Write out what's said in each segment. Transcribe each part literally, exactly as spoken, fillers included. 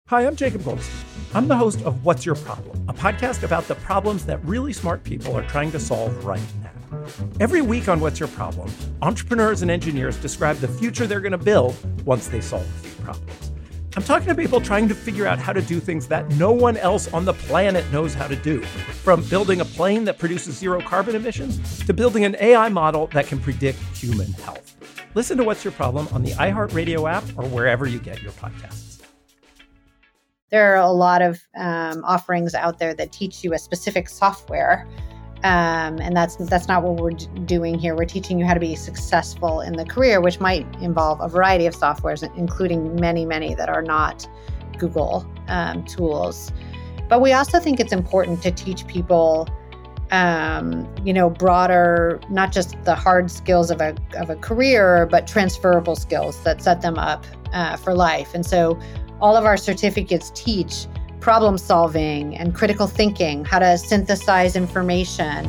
Hi, I'm Jacob Goldstein. I'm the host of What's Your Problem, a podcast about the problems that really smart people are trying to solve right now. Every week on What's Your Problem, entrepreneurs and engineers describe the future they're going to build once they solve a few problems. I'm talking to people trying to figure out how to do things that no one else on the planet knows how to do, from building a plane that produces zero carbon emissions to building an A I model that can predict human health. Listen to What's Your Problem on the iHeartRadio app or wherever you get your podcasts. There are a lot of um, offerings out there that teach you a specific software, um, and that's that's not what we're d- doing here. We're teaching you how to be successful in the career, which might involve a variety of softwares, including many, many that are not Google um, tools. But we also think it's important to teach people, um, you know, broader, not just the hard skills of a of a career, but transferable skills that set them up uh, for life. And so all of our certificates teach problem solving and critical thinking, how to synthesize information.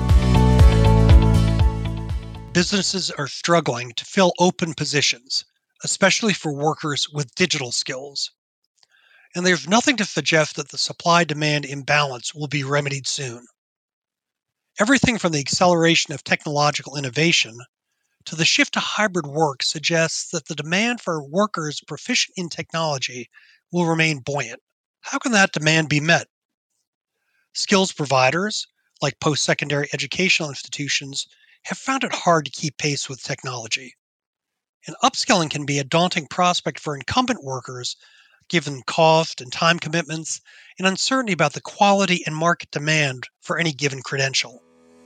Businesses are struggling to fill open positions, especially for workers with digital skills. And there's nothing to suggest that the supply-demand imbalance will be remedied soon. Everything from the acceleration of technological innovation to the shift to hybrid work suggests that the demand for workers proficient in technology will remain buoyant. How can that demand be met? Skills providers, like post-secondary educational institutions, have found it hard to keep pace with technology. And upskilling can be a daunting prospect for incumbent workers, given cost and time commitments and uncertainty about the quality and market demand for any given credential.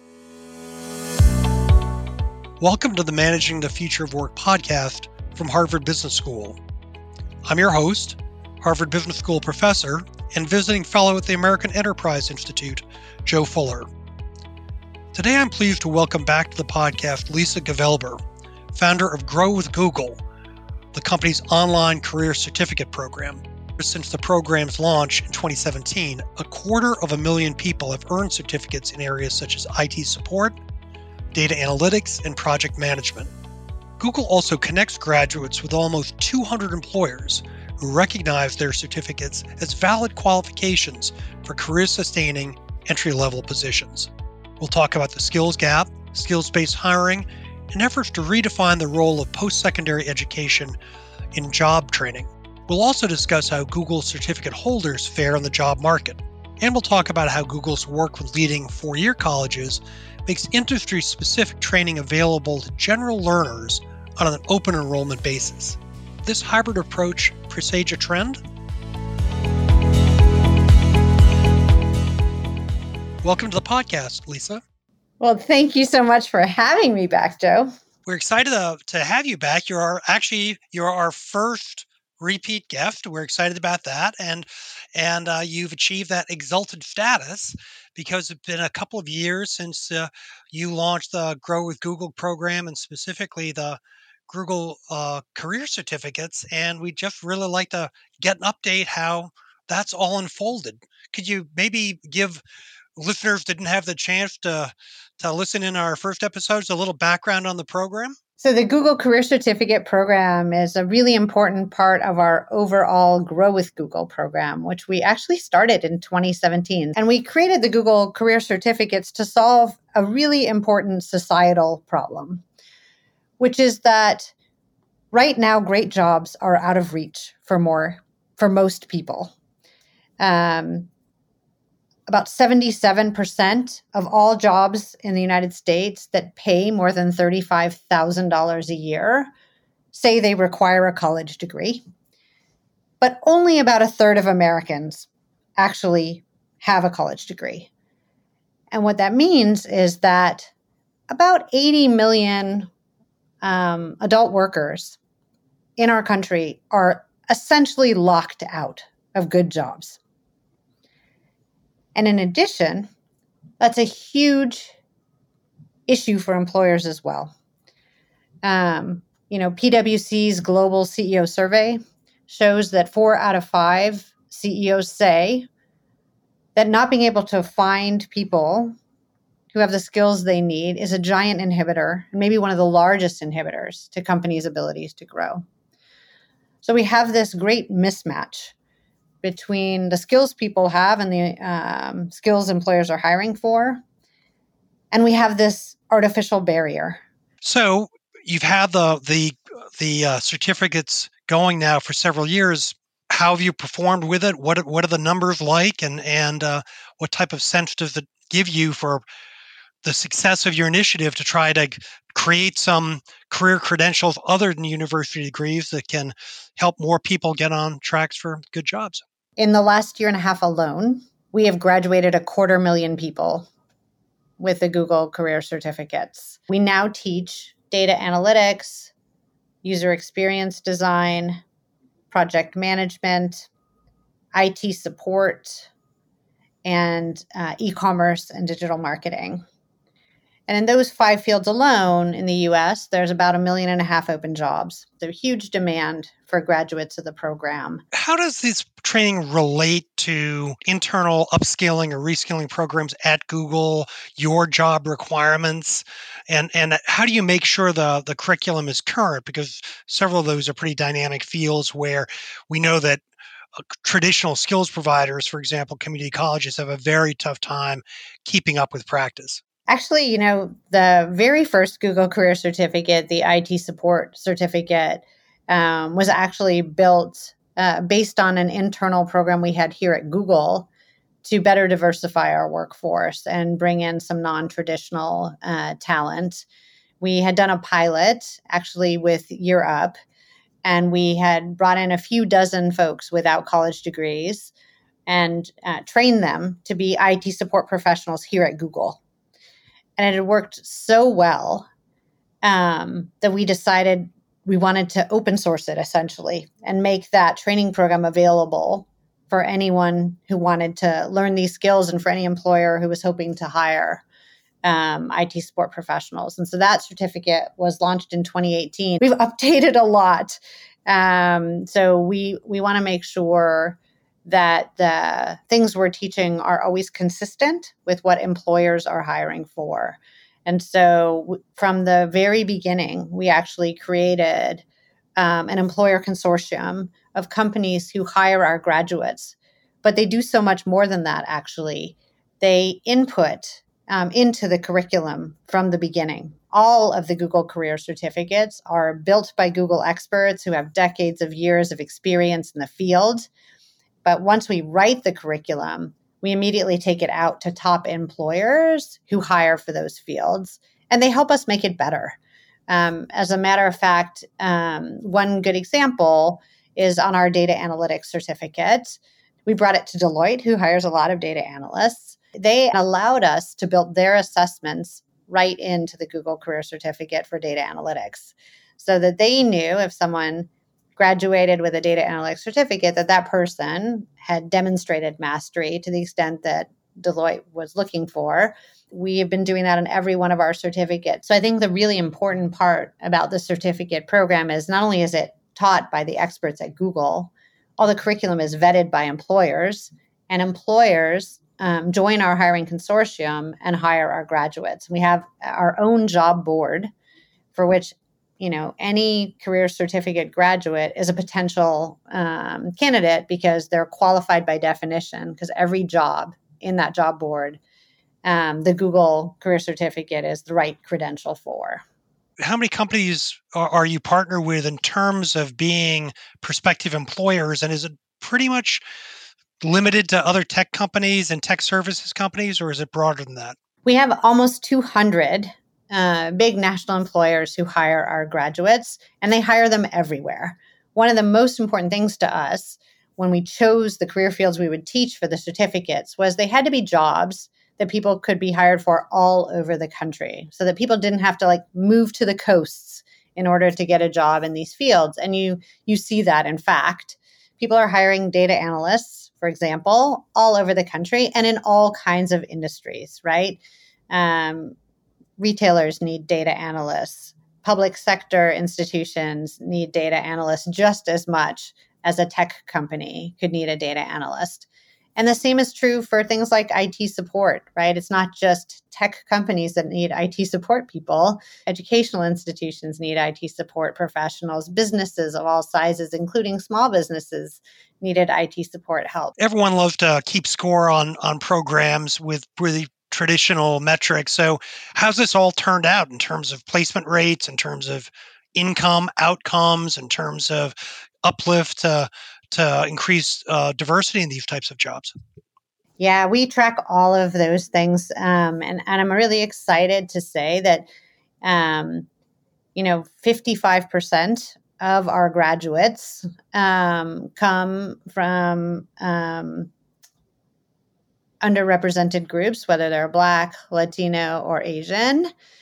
Welcome to the Managing the Future of Work podcast from Harvard Business School. I'm your host, Harvard Business School professor and visiting fellow at the American Enterprise Institute, Joe Fuller. Today I'm pleased to welcome back to the podcast Lisa Gevelber, founder of Grow with Google, the company's online career certificate program. Since the program's launch in twenty seventeen, a quarter of a million people have earned certificates in areas such as I T support, data analytics, and project management. Google also connects graduates with almost two hundred employers who recognize their certificates as valid qualifications for career-sustaining, entry-level positions. We'll talk about the skills gap, skills-based hiring, and efforts to redefine the role of post-secondary education in job training. We'll also discuss how Google certificate holders fare in the job market. And we'll talk about how Google's work with leading four-year colleges makes industry-specific training available to general learners on an open enrollment basis. This hybrid approach presage a trend? Welcome to the podcast, Lisa. Well, thank you so much for having me back, Joe. We're excited to, to have you back. You're our, actually, you're our first repeat guest. We're excited about that. And and uh, you've achieved that exalted status because it's been a couple of years since uh, you launched the Grow with Google program and specifically the Google uh, career certificates. And we just really like to get an update how that's all unfolded. Could you maybe give listeners didn't have the chance to, to listen in our first episodes a little background on the program? So the Google Career Certificate program is a really important part of our overall Grow with Google program, which we actually started in twenty seventeen. And we created the Google Career Certificates to solve a really important societal problem, which is that right now, great jobs are out of reach for more, for most people. Um, About seventy-seven percent of all jobs in the United States that pay more than thirty-five thousand dollars a year say they require a college degree. But only about a third of Americans actually have a college degree. And what that means is that about eighty million um, adult workers in our country are essentially locked out of good jobs. And in addition, that's a huge issue for employers as well. Um, you know, PwC's global C E O survey shows that four out of five C E Os say that not being able to find people who have the skills they need is a giant inhibitor, and maybe one of the largest inhibitors to companies' abilities to grow. So we have this great mismatch between the skills people have and the um, skills employers are hiring for. And we have this artificial barrier. So you've had the the the uh, certificates going now for several years. How have you performed with it? What what are the numbers like, and and uh, what type of sense does it give you for the success of your initiative to try to create some career credentials other than university degrees that can help more people get on tracks for good jobs? In the last year and a half alone, we have graduated a quarter million people with the Google Career Certificates. We now teach data analytics, user experience design, project management, I T support, and uh, e-commerce and digital marketing. And in those five fields alone in the U S, there's about a million and a half open jobs. There's huge demand for graduates of the program. How does this training relate to internal upskilling or reskilling programs at Google, your job requirements? And and how do you make sure the, the curriculum is current? Because several of those are pretty dynamic fields where we know that uh, traditional skills providers, for example, community colleges, have a very tough time keeping up with practice. Actually, you know, the very first Google Career Certificate, the I T support certificate, um, was actually built uh, based on an internal program we had here at Google to better diversify our workforce and bring in some non-traditional uh, talent. We had done a pilot actually with Year Up, and we had brought in a few dozen folks without college degrees and uh, trained them to be I T support professionals here at Google. And it had worked so well um, that we decided we wanted to open source it essentially and make that training program available for anyone who wanted to learn these skills and for any employer who was hoping to hire um, I T support professionals. And so that certificate was launched in twenty eighteen. We've updated a lot. Um, so we we want to make sure that the things we're teaching are always consistent with what employers are hiring for. And so w- from the very beginning, we actually created um, an employer consortium of companies who hire our graduates. But they do so much more than that, actually. They input um, into the curriculum from the beginning. All of the Google Career Certificates are built by Google experts who have decades of years of experience in the field. But once we write the curriculum, we immediately take it out to top employers who hire for those fields, and they help us make it better. Um, as a matter of fact, um, one good example is on our data analytics certificate. We brought it to Deloitte, who hires a lot of data analysts. They allowed us to build their assessments right into the Google Career Certificate for data analytics so that they knew if someone graduated with a data analytics certificate, that that person had demonstrated mastery to the extent that Deloitte was looking for. We have been doing that on every one of our certificates. So I think the really important part about the certificate program is not only is it taught by the experts at Google, all the curriculum is vetted by employers, and employers um, join our hiring consortium and hire our graduates. We have our own job board for which you know, any career certificate graduate is a potential um, candidate because they're qualified by definition, because every job in that job board, um, the Google Career Certificate is the right credential for. How many companies are, are you partnered with in terms of being prospective employers? And is it pretty much limited to other tech companies and tech services companies, or is it broader than that? We have almost two hundred Uh, big national employers who hire our graduates, and they hire them everywhere. One of the most important things to us when we chose the career fields we would teach for the certificates was they had to be jobs that people could be hired for all over the country so that people didn't have to like move to the coasts in order to get a job in these fields. And you you see that, in fact, people are hiring data analysts, for example, all over the country and in all kinds of industries, right? Um, Retailers need data analysts. Public sector institutions need data analysts just as much as a tech company could need a data analyst. And the same is true for things like I T support, right? It's not just tech companies that need I T support people. Educational institutions need I T support professionals. Businesses of all sizes, including small businesses, needed I T support help. Everyone loves to keep score on on programs with really traditional metrics. So how's this all turned out in terms of placement rates, in terms of income outcomes, in terms of uplift to, to increase uh, diversity in these types of jobs? Yeah, we track all of those things. Um, and, and I'm really excited to say that, um, you know, fifty-five percent of our graduates um, come from um, underrepresented groups, whether they're Black, Latino, or Asian.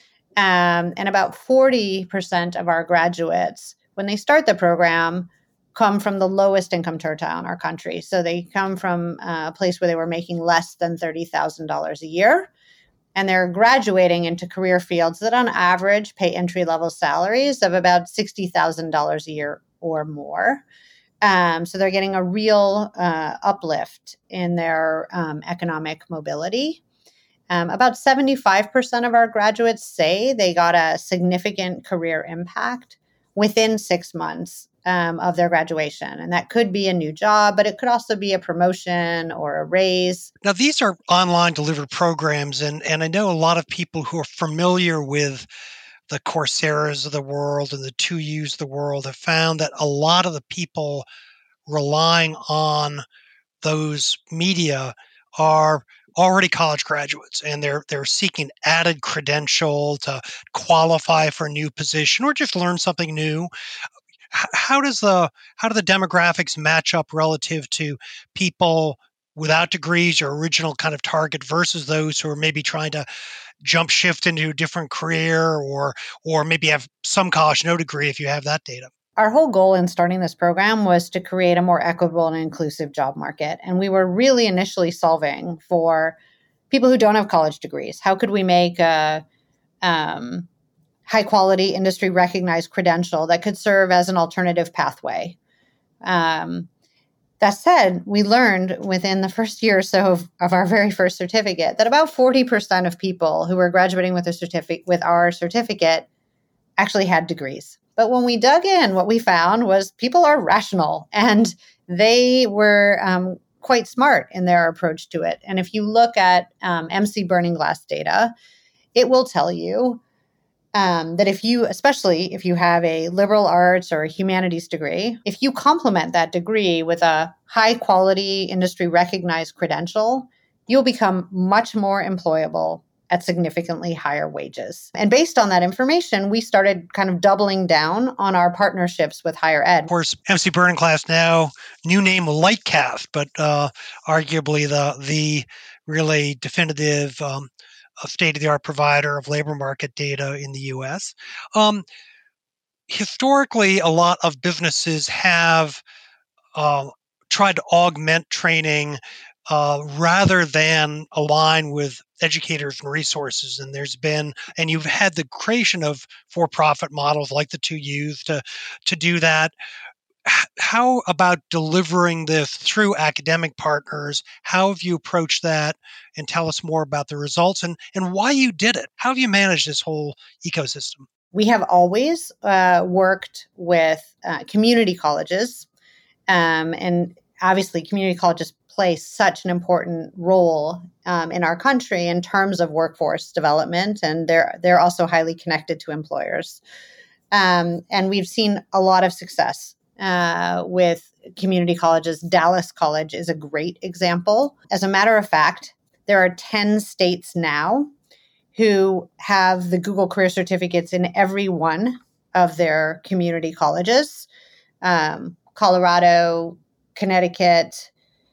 Um, and about forty percent of our graduates, when they start the program, come from the lowest income tertile in our country. So they come from a place where they were making less than thirty thousand dollars a year. And they're graduating into career fields that on average pay entry-level salaries of about sixty thousand dollars a year or more. Um, so they're getting a real uh, uplift in their um, economic mobility. Um, about seventy-five percent of our graduates say they got a significant career impact within six months um, of their graduation. And that could be a new job, but it could also be a promotion or a raise. Now, these are online delivered programs, and, and I know a lot of people who are familiar with the Coursera's of the world and the two U's of the world have found that a lot of the people relying on those media are already college graduates, and they're they're seeking added credential to qualify for a new position or just learn something new. How does the how do the demographics match up relative to people without degrees, your original kind of target, versus those who are maybe trying to jump shift into a different career, or or maybe have some college, no degree, if you have that data? Our whole goal in starting this program was to create a more equitable and inclusive job market. And we were really initially solving for people who don't have college degrees. How could we make a um, high quality industry recognized credential that could serve as an alternative pathway? Um, that said, we learned within the first year or so of, of our very first certificate that about forty percent of people who were graduating with a certificate with our certificate actually had degrees. But when we dug in, what we found was people are rational, and they were um, quite smart in their approach to it. And if you look at um, M C Burning Glass data, it will tell you um, that if you, especially if you have a liberal arts or a humanities degree, if you complement that degree with a high quality industry recognized credential, you'll become much more employable at significantly higher wages. And based on that information, we started kind of doubling down on our partnerships with higher ed. Of course, M C Burning Glass now, new name Lightcast, but uh, arguably the the really definitive um, state-of-the-art provider of labor market data in the U S. Um, historically, a lot of businesses have uh, tried to augment training Uh, rather than align with educators and resources. And there's been, and you've had the creation of for-profit models like the two U's to, to do that. H- how about delivering this through academic partners? How have you approached that? And tell us more about the results and, and why you did it. How have you managed this whole ecosystem? We have always uh, worked with uh, community colleges, um, and obviously community colleges play such an important role um, in our country in terms of workforce development, and they're they're also highly connected to employers. Um, and we've seen a lot of success uh, with community colleges. Dallas College is a great example. As a matter of fact, there are ten states now who have the Google Career Certificates in every one of their community colleges. Um, Colorado, Connecticut,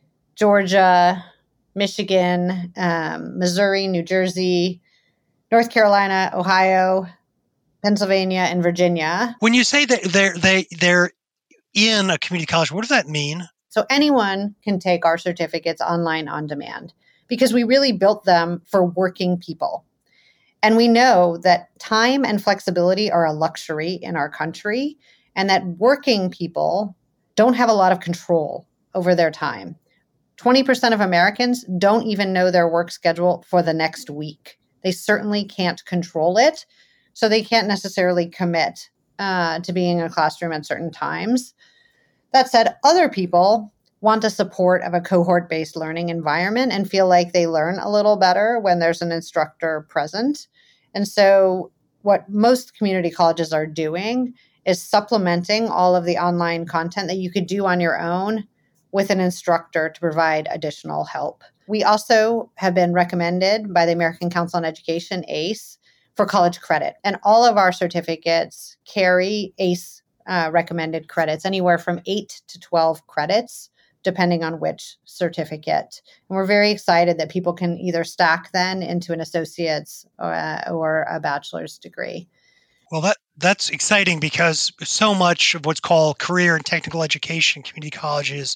Georgia, Michigan, um, Missouri, New Jersey, North Carolina, Ohio, Pennsylvania, and Virginia. When you say that they're they they're in a community college, what does that mean? So anyone can take our certificates online on demand because we really built them for working people. And we know that time and flexibility are a luxury in our country, and that working people don't have a lot of control over their time. twenty percent of Americans don't even know their work schedule for the next week. They certainly can't control it, so they can't necessarily commit uh, to being in a classroom at certain times. That said, other people want the support of a cohort-based learning environment and feel like they learn a little better when there's an instructor present. And so what most community colleges are doing is supplementing all of the online content that you could do on your own with an instructor to provide additional help. We also have been recommended by the American Council on Education, A C E, for college credit. And all of our certificates carry A C E uh, recommended credits, anywhere from eight to twelve credits, depending on which certificate. And we're very excited that people can either stack then into an associate's or, uh, or a bachelor's degree. Well, that that's exciting because so much of what's called career and technical education community colleges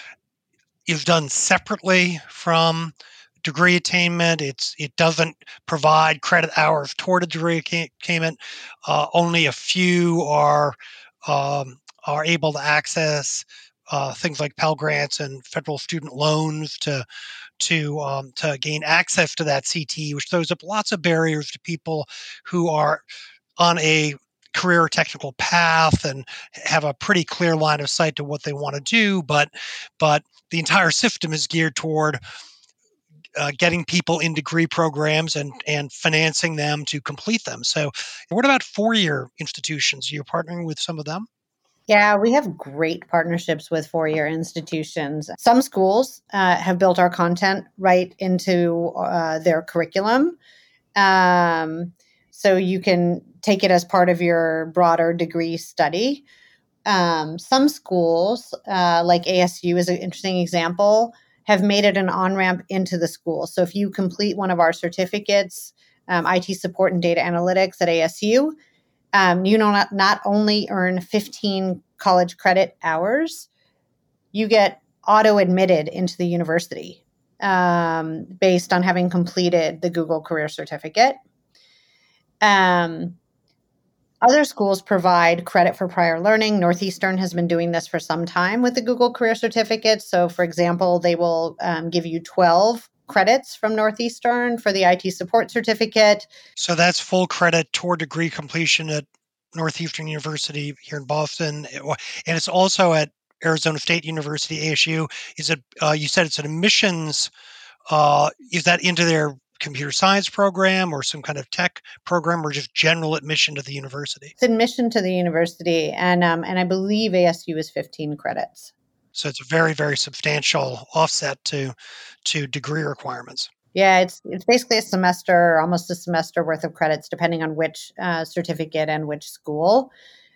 is done separately from degree attainment. It's it doesn't provide credit hours toward a degree attainment. Uh, only a few are um, are able to access uh, things like Pell Grants and federal student loans to to um, to gain access to that C T E, which throws up lots of barriers to people who are on a career or technical path and have a pretty clear line of sight to what they want to do, but but the entire system is geared toward uh, getting people in degree programs and and financing them to complete them. So what about four-year institutions? You're partnering with some of them? Yeah, we have great partnerships with four-year institutions. Some schools uh, have built our content right into uh, their curriculum. Um, so you can take it as part of your broader degree study. Um, some schools, uh, like A S U is an interesting example, have made it an on-ramp into the school. So if you complete one of our certificates, um, I T support and data analytics at A S U, um, you know, not, not only earn fifteen college credit hours, you get auto-admitted into the university um, based on having completed the Google Career Certificate. Um, Other schools provide credit for prior learning. Northeastern has been doing this for some time with the Google Career Certificate. So, for example, they will um, give you twelve credits from Northeastern for the I T support certificate. So that's full credit toward degree completion at Northeastern University here in Boston. And it's also at Arizona State University, A S U. Is it, uh, you said it's an admissions, uh, is that into their computer science program or some kind of tech program, or just general admission to the university? It's admission to the university, and um, and I believe A S U is fifteen credits. So it's a very, very substantial offset to to degree requirements. Yeah, it's it's basically a semester, almost a semester worth of credits, depending on which uh, certificate and which school.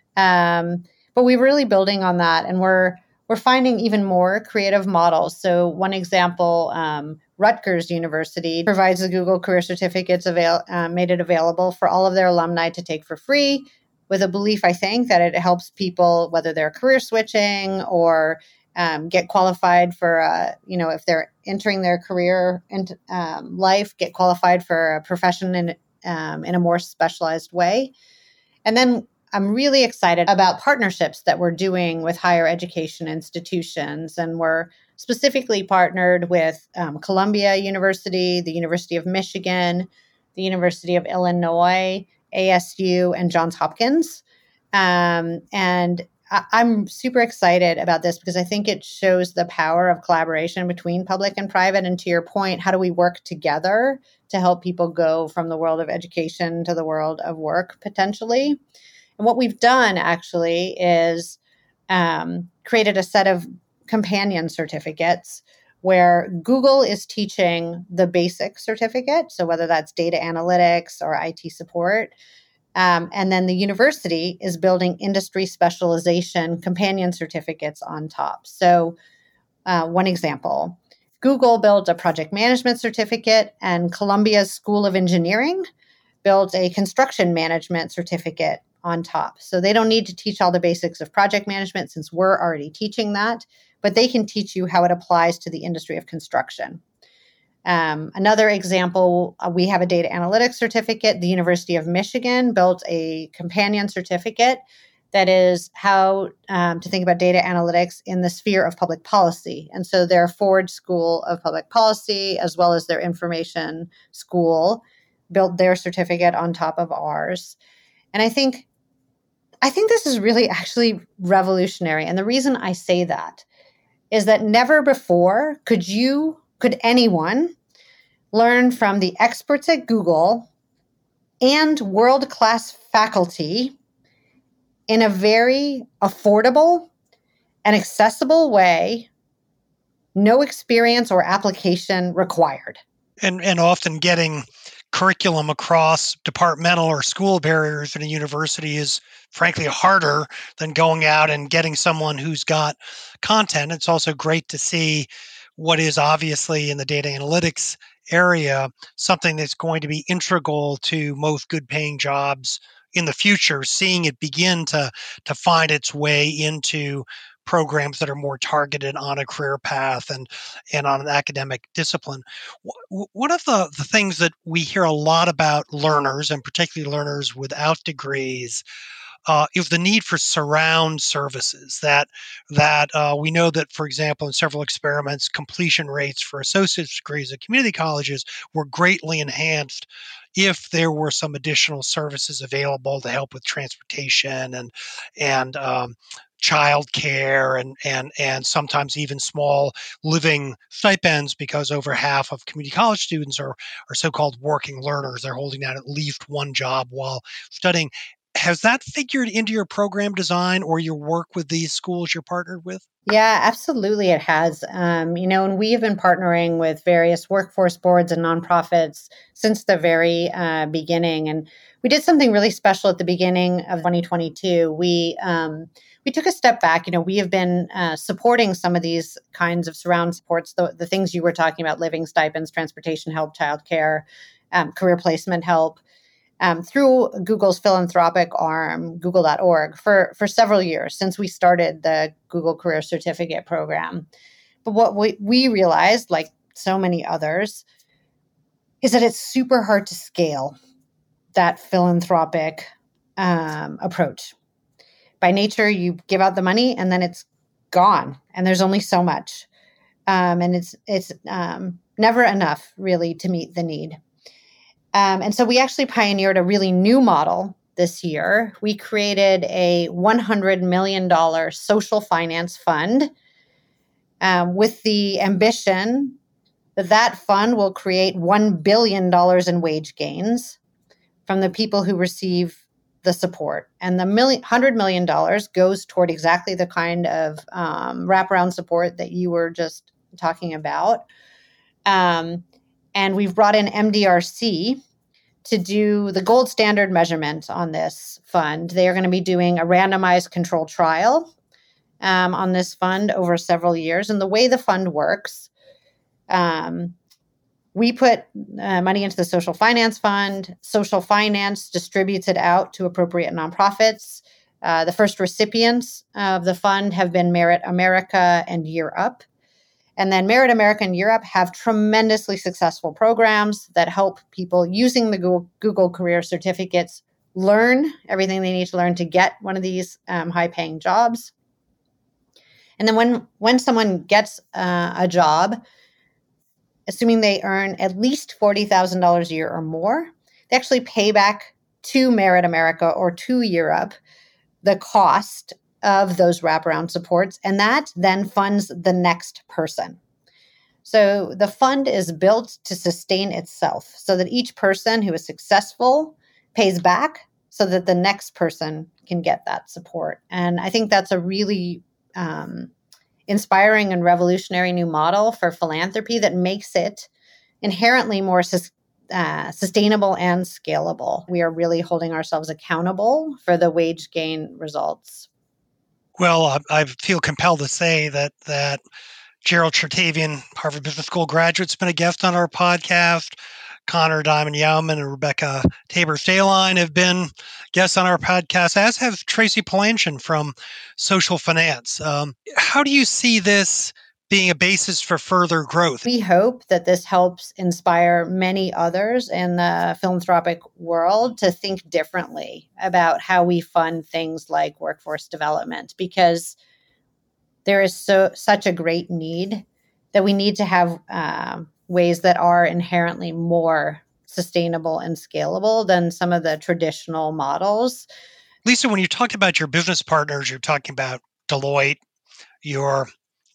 Um, but we're really building on that, and we're we're finding even more creative models. So one example, um, Rutgers University provides the Google Career Certificates, avail- uh, made it available for all of their alumni to take for free, with a belief, I think, that it helps people, whether they're career switching or um, get qualified for, uh, you know, if they're entering their career and um, life, get qualified for a profession in, um, in a more specialized way. And then I'm really excited about partnerships that we're doing with higher education institutions. And we're specifically partnered with um, Columbia University, the University of Michigan, the University of Illinois, A S U, and Johns Hopkins. Um, and I- I'm super excited about this because I think it shows the power of collaboration between public and private. And to your point, how do we work together to help people go from the world of education to the world of work potentially? And what we've done actually is um, created a set of companion certificates where Google is teaching the basic certificate, so whether that's data analytics or I T support, um, and then the university is building industry specialization companion certificates on top. So uh, one example, Google built a project management certificate, and Columbia's School of Engineering built a construction management certificate on top. So they don't need to teach all the basics of project management since we're already teaching that, but they can teach you how it applies to the industry of construction. Um, another example, uh, we have a data analytics certificate. The University of Michigan built a companion certificate that is how um, to think about data analytics in the sphere of public policy. And so their Ford School of Public Policy, as well as their information school, built their certificate on top of ours. And I think I think this is really actually revolutionary. And the reason I say that is that never before could you, could anyone learn from the experts at Google and world-class faculty in a very affordable and accessible way, no experience or application required. And and often getting curriculum across departmental or school barriers in a university is frankly harder than going out and getting someone who's got content. It's also great to see what is obviously in the data analytics area, something that's going to be integral to most good paying jobs in the future, seeing it begin to, to find its way into programs that are more targeted on a career path and, and on an academic discipline. One of the, the things that we hear a lot about learners, and particularly learners without degrees, Uh, is the need for surround services. That that uh, we know that, for example, in several experiments, completion rates for associate's degrees at community colleges were greatly enhanced if there were some additional services available to help with transportation and and um, child care and and and sometimes even small living stipends, because over half of community college students are are so-called working learners. They're holding down at least one job while studying. Has that figured into your program design or your work with these schools you're partnered with? Yeah, absolutely it has. Um, you know, and we have been partnering with various workforce boards and nonprofits since the very uh, beginning. And we did something really special at the beginning of twenty twenty-two. We um, we took a step back. You know, we have been uh, supporting some of these kinds of surround supports, the, the things you were talking about, living stipends, transportation help, childcare, um, career placement help. Um, through Google's philanthropic arm, google dot org, for, for several years since we started the Google Career Certificate program. But what we, we realized, like so many others, is that it's super hard to scale that philanthropic um, approach. By nature, you give out the money and then it's gone, and there's only so much. Um, and it's, it's um, never enough, really, to meet the need. Um, and so we actually pioneered a really new model this year. We created a one hundred million dollars social finance fund um, with the ambition that that fund will create one billion dollars in wage gains from the people who receive the support. And the million, one hundred million dollars goes toward exactly the kind of um, wraparound support that you were just talking about. Um, And we've brought in M D R C to do the gold standard measurement on this fund. They are going to be doing a randomized controlled trial um, on this fund over several years. And the way the fund works, um, we put uh, money into the social finance fund. Social finance distributes it out to appropriate nonprofits. Uh, the first recipients of the fund have been Merit America and Year Up. And then Merit America and Europe have tremendously successful programs that help people using the Google, Google Career Certificates learn everything they need to learn to get one of these um, high-paying jobs. And then when, when someone gets uh, a job, assuming they earn at least forty thousand dollars a year or more, they actually pay back to Merit America or to Europe the cost of those wraparound supports, and that then funds the next person. So the fund is built to sustain itself so that each person who is successful pays back so that the next person can get that support. And I think that's a really um, inspiring and revolutionary new model for philanthropy that makes it inherently more sus- uh, sustainable and scalable. We are really holding ourselves accountable for the wage gain results. Well, I, I feel compelled to say that that Gerald Chertavian, Harvard Business School graduate, has been a guest on our podcast. Connor Diamond-Yauman and Rebecca Tabor-Staline have been guests on our podcast, as have Tracy Palanshin from Social Finance. Um, how do you see this being a basis for further growth? We hope that this helps inspire many others in the philanthropic world to think differently about how we fund things like workforce development, because there is so such a great need that we need to have um, ways that are inherently more sustainable and scalable than some of the traditional models. Lisa, when you talked about your business partners, you're talking about Deloitte, you're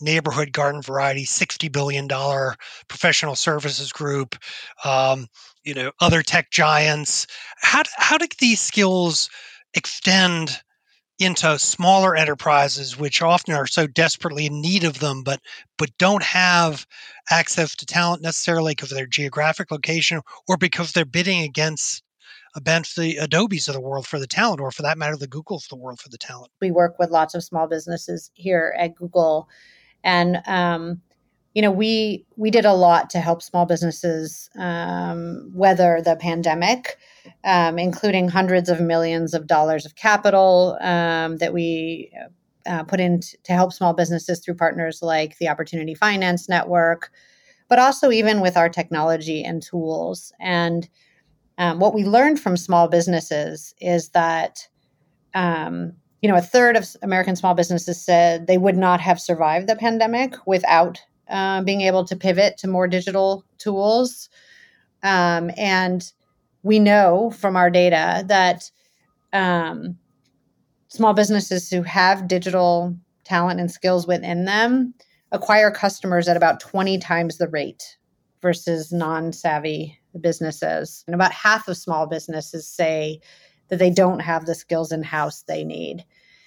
Neighborhood Garden Variety, sixty billion dollars professional services group, um, you know, other tech giants. How, how do these skills extend into smaller enterprises, which often are so desperately in need of them, but but don't have access to talent necessarily because of their geographic location or because they're bidding against against the Adobes of the world for the talent, or for that matter, the Googles of the world for the talent? We work with lots of small businesses here at Google, and um, you know, we we did a lot to help small businesses um, weather the pandemic, um, including hundreds of millions of dollars of capital um, that we uh, put in t- to help small businesses through partners like the Opportunity Finance Network, but also even with our technology and tools. And um, what we learned from small businesses is that um, you know, a third of American small businesses said they would not have survived the pandemic without uh, being able to pivot to more digital tools. Um, and we know from our data that um, small businesses who have digital talent and skills within them acquire customers at about twenty times the rate versus non-savvy businesses. And about half of small businesses say that they don't have the skills in-house they need.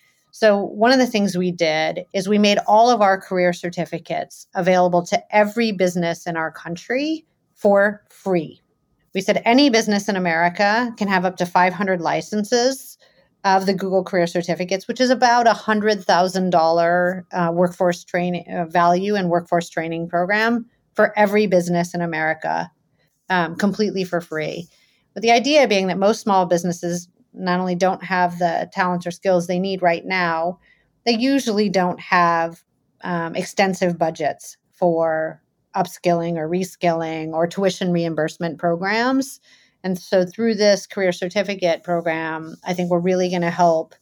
So one of the things we did is we made all of our career certificates available to every business in our country for free. We said any business in America can have up to five hundred licenses of the Google Career Certificates, which is about a one hundred thousand dollars uh, workforce training uh, value and workforce training program for every business in America, um, completely for free. But the idea being that most small businesses not only don't have the talents or skills they need right now, they usually don't have um, extensive budgets for upskilling or reskilling or tuition reimbursement programs. And so through this career certificate program, I think we're really going to help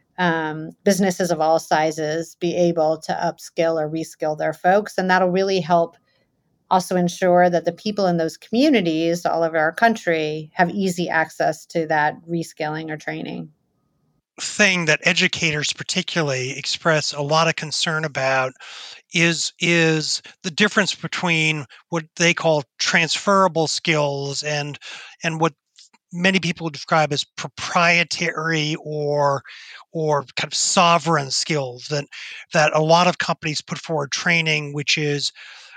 um, businesses of all sizes be able to upskill or reskill their folks. And that'll really help also ensure that the people in those communities all over our country have easy access to that reskilling or training. Thing that educators particularly express a lot of concern about is is the difference between what they call transferable skills and and what many people describe as proprietary or or kind of sovereign skills that that a lot of companies put forward training which is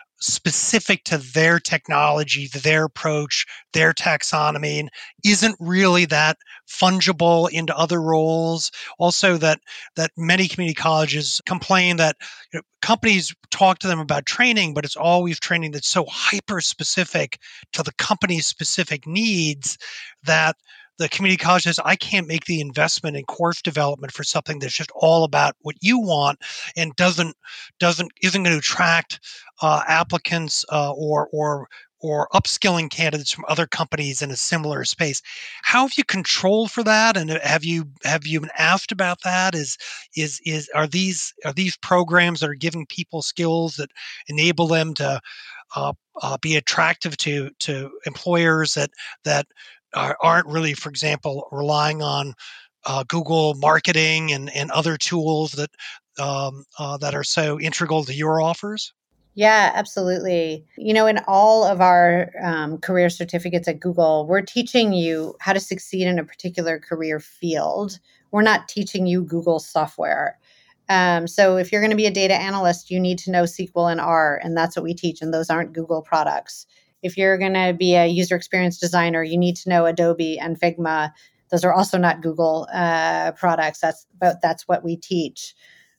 specific to their technology, their approach, their taxonomy, and isn't really that fungible into other roles. Also, that that many community colleges complain that you know, companies talk to them about training, but it's always training that's so hyper specific to the company's specific needs that the community college says, I can't make the investment in course development for something that's just all about what you want and doesn't doesn't isn't going to attract uh, applicants uh, or or or upskilling candidates from other companies in a similar space. How have you controlled for that, and have you have you been asked about that? Is is is are these are these programs that are giving people skills that enable them to uh, uh, be attractive to to employers that that are, aren't really, for example, relying on uh, Google marketing and, and other tools that um, uh, that are so integral to your offers? Yeah, absolutely. You know, in all of our um, career certificates at Google, we're teaching you how to succeed in a particular career field. We're not teaching you Google software. Um, so if you're going to be a data analyst, you need to know S Q L and R, and that's what we teach, and those aren't Google products. If you're going to be a user experience designer, you need to know Adobe and Figma. Those are also not Google uh, products. That's but that's what we teach.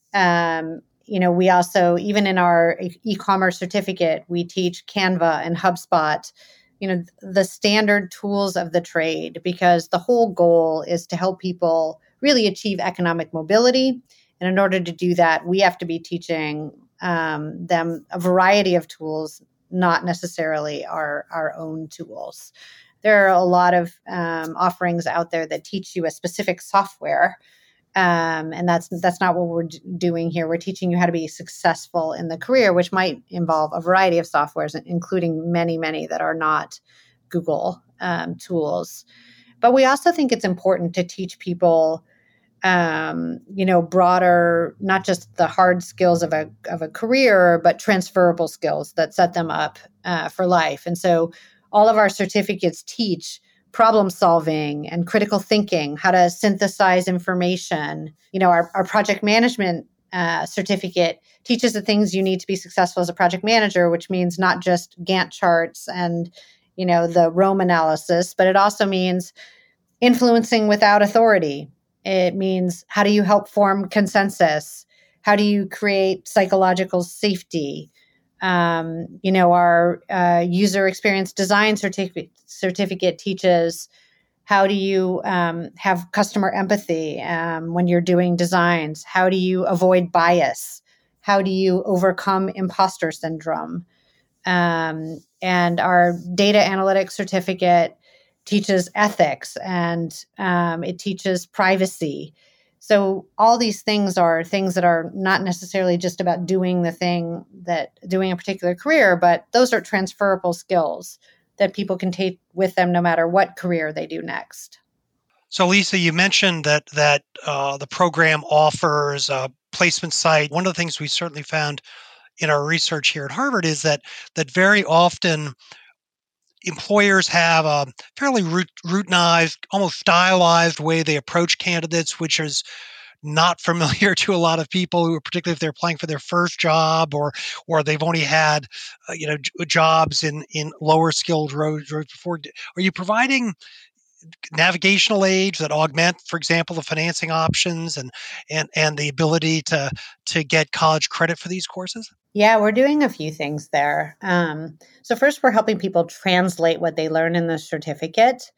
Um, you know, we also, even in our e-commerce certificate, we teach Canva and HubSpot, you know, the standard tools of the trade, because the whole goal is to help people really achieve economic mobility. And in order to do that, we have to be teaching um, them a variety of tools, not necessarily our, our own tools. There are a lot of um, offerings out there that teach you a specific software, um, and that's that's not what we're d- doing here. We're teaching you how to be successful in the career, which might involve a variety of softwares, including many, many that are not Google um, tools. But we also think it's important to teach people um, you know, broader, not just the hard skills of a of a career, but transferable skills that set them up uh, for life. And so all of our certificates teach problem solving and critical thinking, how to synthesize information. You know, our, our project management uh, certificate teaches the things you need to be successful as a project manager, which means not just Gantt charts and, you know, the Rome analysis, but it also means influencing without authority. It means, how do you help form consensus? How do you create psychological safety? Um, you know, our uh, user experience design certificate, certificate teaches, how do you um, have customer empathy um, when you're doing designs? How do you avoid bias? How do you overcome imposter syndrome? Um, and our data analytics certificate teaches ethics, and um, it teaches privacy. So all these things are things that are not necessarily just about doing the thing, that doing a particular career, but those are transferable skills that people can take with them no matter what career they do next. So Lisa, you mentioned that that uh, the program offers a placement site. One of the things we certainly found in our research here at Harvard is that that very often employers have a fairly routinized, almost stylized way they approach candidates, which is not familiar to a lot of people, who, particularly if they're applying for their first job, or or they've only had uh, you know j- jobs in in lower skilled roles before. Are you providing navigational aids that augment, for example, the financing options and and and the ability to to get college credit for these courses? Yeah, we're doing a few things there. Um, so first, we're helping people translate what they learn in the certificate.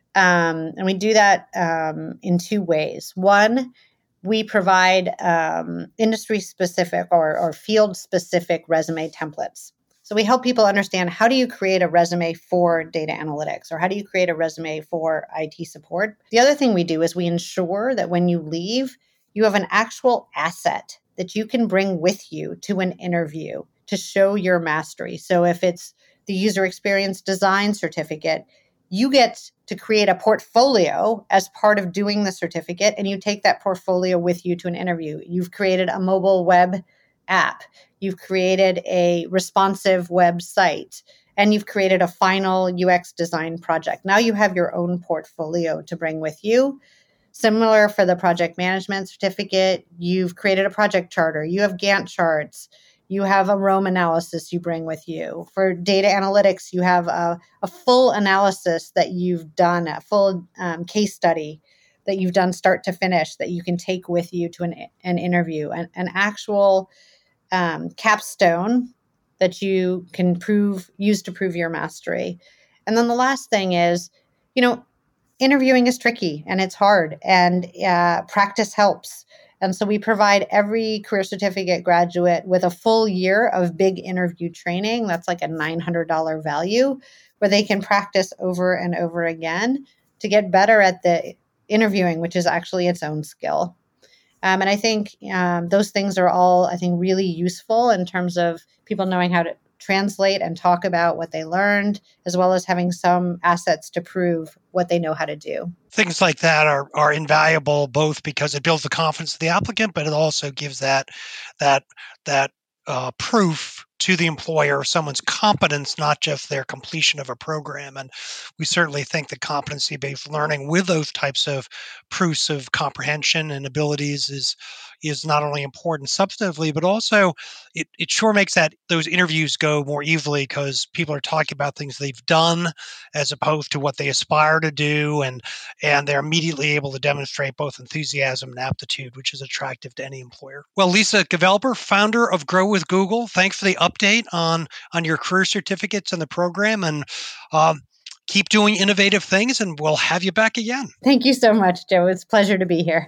Um, and we do that um, in two ways. One, we provide um, industry-specific or, or field-specific resume templates. So we help people understand, how do you create a resume for data analytics, or how do you create a resume for I T support? The other thing we do is we ensure that when you leave, you have an actual asset that you can bring with you to an interview to show your mastery. So if it's the user experience design certificate, you get to create a portfolio as part of doing the certificate, and you take that portfolio with you to an interview. You've created a mobile web app, you've created a responsive website, and you've created a final U X design project. Now you have your own portfolio to bring with you. Similar for the project management certificate, you've created a project charter, you have Gantt charts, you have a Rome analysis you bring with you. For data analytics, you have a, a full analysis that you've done, a full um, case study that you've done start to finish that you can take with you to an, an interview, an, an actual um, capstone that you can prove, use to prove your mastery. And then the last thing is, you know, interviewing is tricky and it's hard, and uh, practice helps. And so we provide every career certificate graduate with a full year of big interview training. That's like a nine hundred dollars value, where they can practice over and over again to get better at the interviewing, which is actually its own skill. Um, and I think um, those things are all, I think, really useful in terms of people knowing how to translate and talk about what they learned, as well as having some assets to prove what they know how to do. Things like that are are invaluable, both because it builds the confidence of the applicant, but it also gives that that that uh, proof to the employer of someone's competence, not just their completion of a program. And we certainly think that competency-based learning with those types of proofs of comprehension and abilities is is not only important substantively, but also it, it sure makes that those interviews go more easily, because people are talking about things they've done as opposed to what they aspire to do, and and they're immediately able to demonstrate both enthusiasm and aptitude, which is attractive to any employer. Well, Lisa Gevelber, founder of Grow with Google, thanks for the update on, on your career certificates and the program, and um, keep doing innovative things, and we'll have you back again. Thank you so much, Joe. It's a pleasure to be here.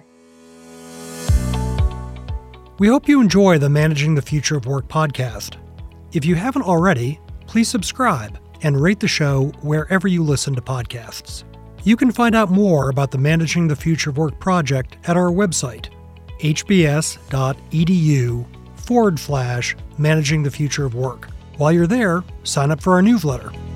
We hope you enjoy the Managing the Future of Work podcast. If you haven't already, please subscribe and rate the show wherever you listen to podcasts. You can find out more about the Managing the Future of Work project at our website, hbs.edu forward slash managing the future of work. While you're there, sign up for our newsletter.